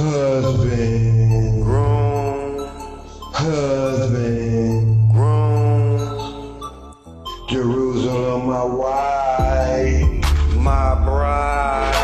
Husband, groom, husband, groom, Jerusalem, my wife, my bride,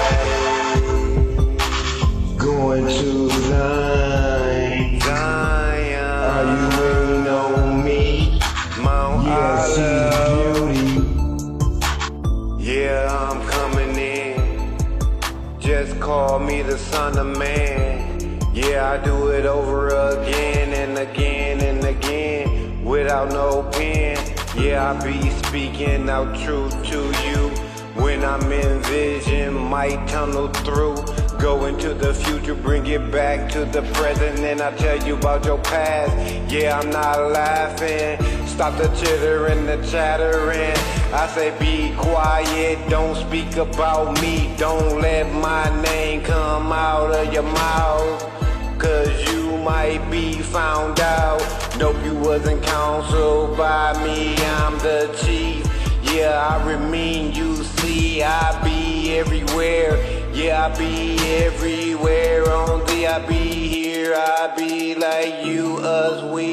going to Zion. Zion, Are you waiting on me? Mount Yeah, Olive. she's beauty. Yeah, I'm coming in. Just call me the son of man. Yeah, I do it over again and again and again without no pen. Yeah, I be speaking out truth to you. When I'm in vision, might tunnel through. Go into the future, bring it back to the present, and I tell you about your past. Yeah, I'm not laughing. Stop the chittering, the chattering. I say be quiet, don't speak about me. Don't let my name come out of your mouth, 'cause you might be found out. Nope, you wasn't counseled by me, I'm the chief. Yeah, I mean, you see, I be everywhere. Yeah, I be everywhere. On the I be here, I be like you, us, we.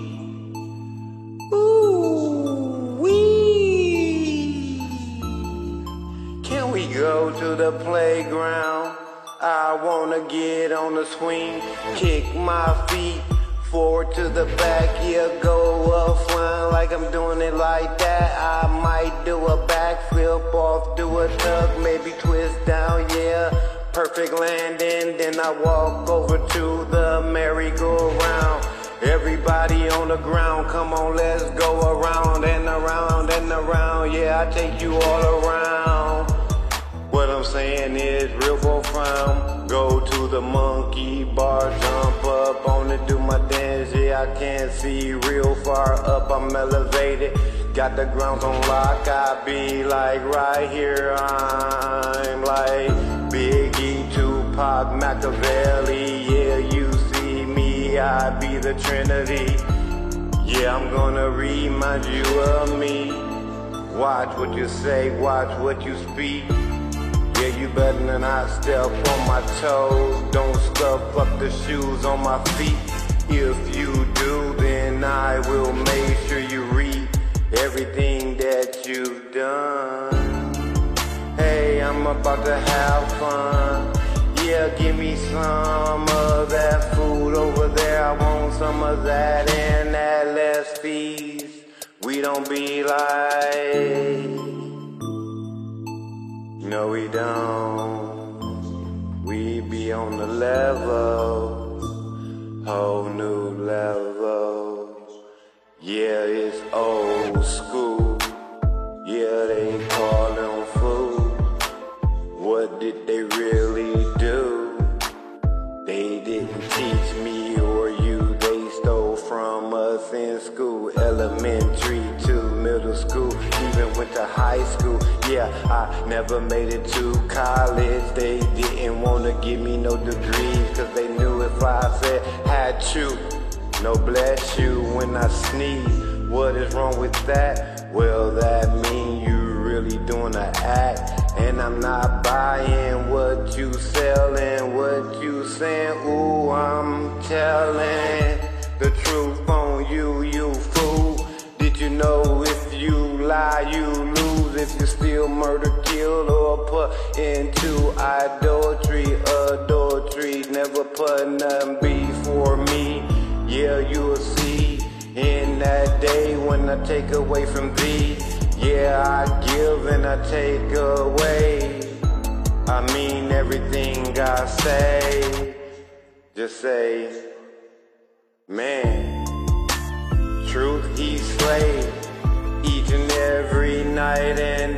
Ooh, we. Can we go to the playground? I wanna get on the swing, kick my feet forward to the back, yeah, go up flying like I'm doing it like that. I might do a backflip off, do a tuck, maybe twist down, yeah, perfect landing. Then I walk over to the merry-go-round. Everybody on the ground, come on, let's go around and around and around. Yeah, I take you all around. What I'm saying is real profound. Go to the monkey bar, jump up on it, do my dance. Yeah, I can't see real far up, I'm elevated. Got the grounds on lock, I be like right here. I'm like Biggie, Tupac, Machiavelli. Yeah, you see me, I be the Trinity. Yeah, I'm gonna remind you of me. Watch what you say, watch what you speak. Yeah, you better not step on my toes. Don't scuff up the shoes on my feet. If you do, then I will make sure you read everything that you've done. Hey, I'm about to have fun. Yeah, give me some of that food over there. I want some of that and that less fees. We don't be like, no, we don't. We be on the level, whole new level. Yeah, it's old school. Yeah, they call them fools. What did they really do? They didn't teach me or you. They stole from us in school, elementary to middle school, even went to high school. Yeah, I never made it to college. They didn't want to give me no degrees, 'cause they knew if I said had you, no bless you when I sneeze. What is wrong with that? Well, that mean you really doing an act, and I'm not buying what you selling, what you saying. Ooh, I'm telling the truth on you, you fool. Did you know if you lie, you lose? If you steal, murder, kill, or put into adultery, never put nothing before me. Yeah, you'll see in that day when I take away from thee. Yeah, I give and I take away. I mean everything I say. Just say, man, truth he slay each and every night and